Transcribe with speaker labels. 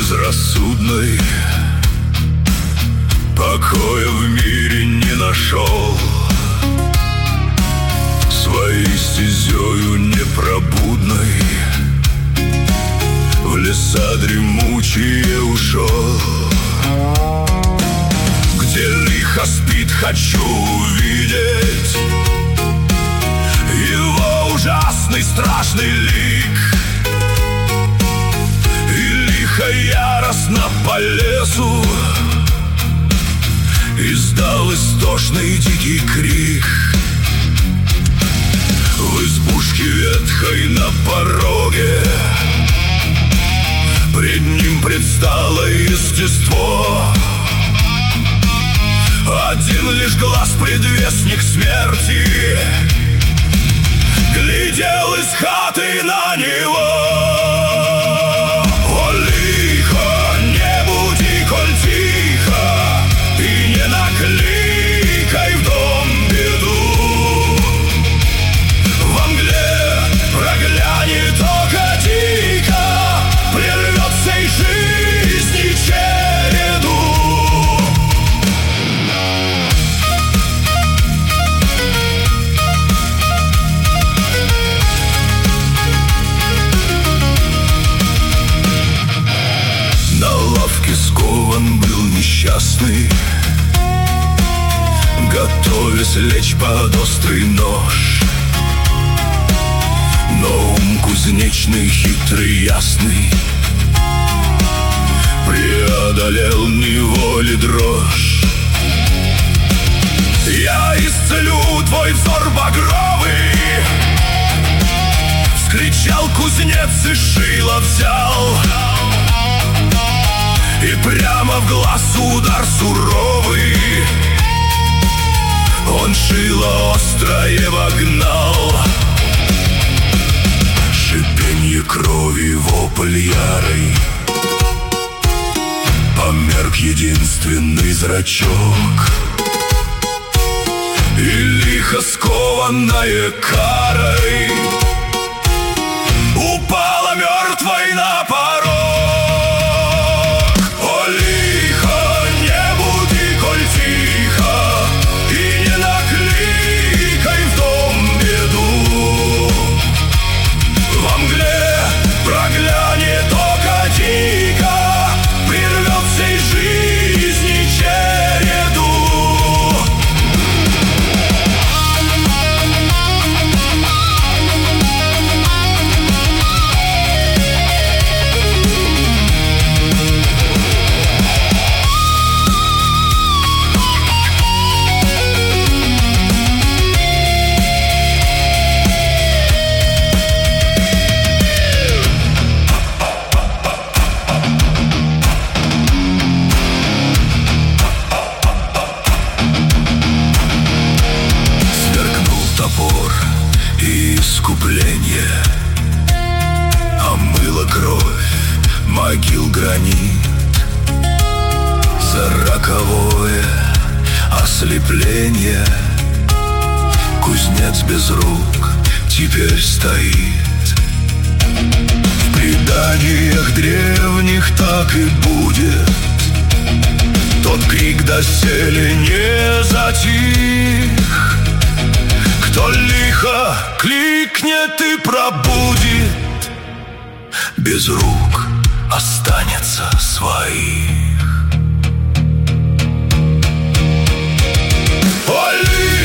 Speaker 1: безрассудной покоя в мире не нашел, своей стезею непробудной в леса дремучие ушел. Где лихо спит, хочу увидеть его ужасный страшный лик. И лихо яростно по лесу издал истошный дикий крик. В избушке ветхой на пороге пред ним предстало естество. Один лишь глаз, предвестник смерти, глядел из хаты на него. О, лихо, не буди, коль тихо, и не накликай в дом беду. Во мгле проглянет око дико, прервет сей жизни череду. На лавке скован был несчастный, готовясь лечь под острый нож. Но ум кузнечный, хитрый, ясный преодолел неволи дрожь. Я исцелю твой взор багровый, вскричал кузнец и шило взял. И прямо в глаз удар суровый он шило острое вогнал. Шипенье крови, вопль ярый, померк единственный зрачок. И лихо скованная карой упала мертвой на порог. О, лихо, не буди, коль тихо, и не накликай в дом беду. Во мгле проглянет око дико, прервет всей жизни череду. Искупление омыло кровь могил гранит. За роковое ослепление кузнец без рук теперь стоит. В преданиях древних так и будет. Тот крик доселе не затих. Кто лихо кликнет и пробудит, без рук останется своих. О,